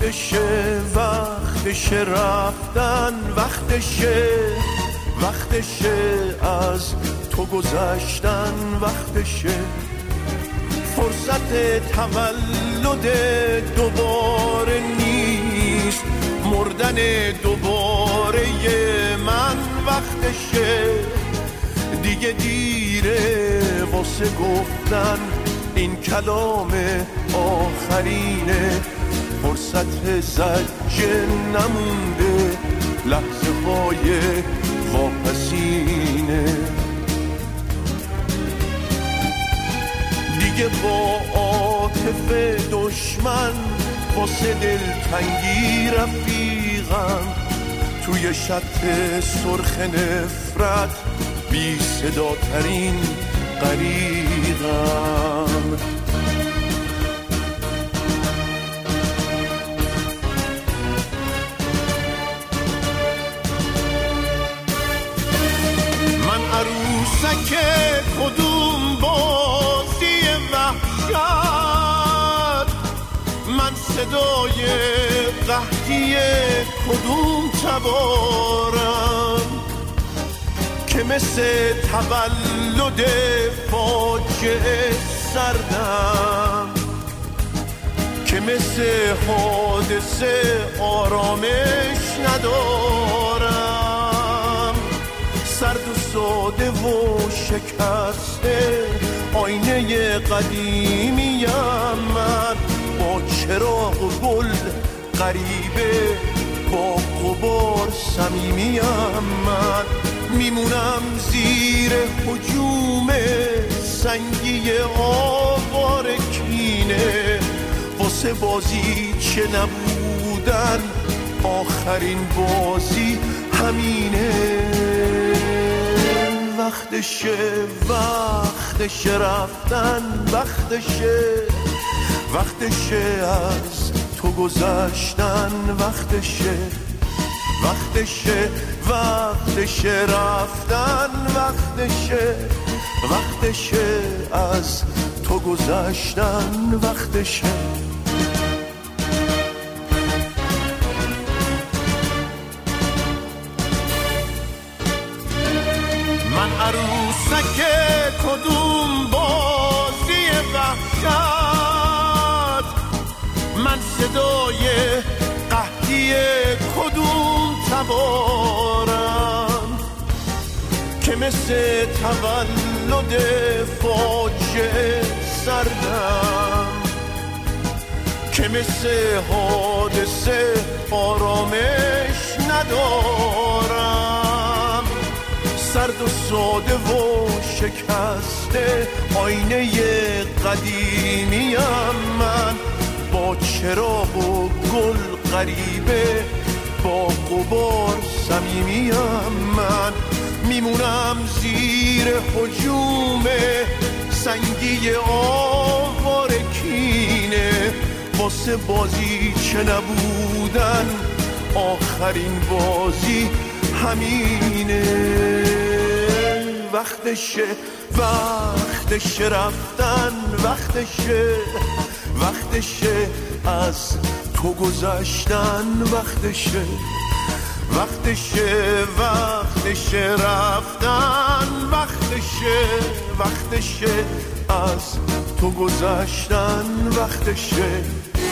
وقتشه رفتن، وقتشه از تو گذشتن، وقتشه فرصت تولد دوباره نیست، مردن دوباره من، وقتشه دیگه دیره واسه گفتن این کلام آخرینه، فرصت زجه نمونده، لحظه های واپسینه، دیگه با عاطف دشمن واسه دلتنگی رفیقم، توی شط سرخ نفرت بی صداترین غریقم. من عروسک کدوم بازی وحشت، من صدای قحطی کدوم تبارم که مثل تولد فاجعه سردم، که مثل حادثه آرامش ندارم، سرد و ساده و شکسته آینه قدیمیم من، با چراغ و گل غریبه با غبار صمیمیم من، میمونم زیر هجوم سنگی آوار کینه، واسه بازی چه نبودن آخرین بازی همینه، وقتشه رفتن، وقتشه از تو گذشتن، وقتشه رفتن، وقتشه از تو گذشتن، وقتشه. من عروسک کدوم بازی وحشت، من صدای قحطی کدوم تبارم که مثل تولد فاجعه سردم، که مثل حادثه آرامش ندارم، سرد و ساده و شکسته آینه قدیمیم من، با چراغ و گل غریبه با غبار صمیمیم من، میمونم زیر هجوم سنگی آوار کینه، واسه بازی چه نبودن آخرین بازی همینه، وقتشه رفتن، وقتشه از تو گذشتن، وقتشه رفتن، وقتشه از تو گذشتن، وقتشه.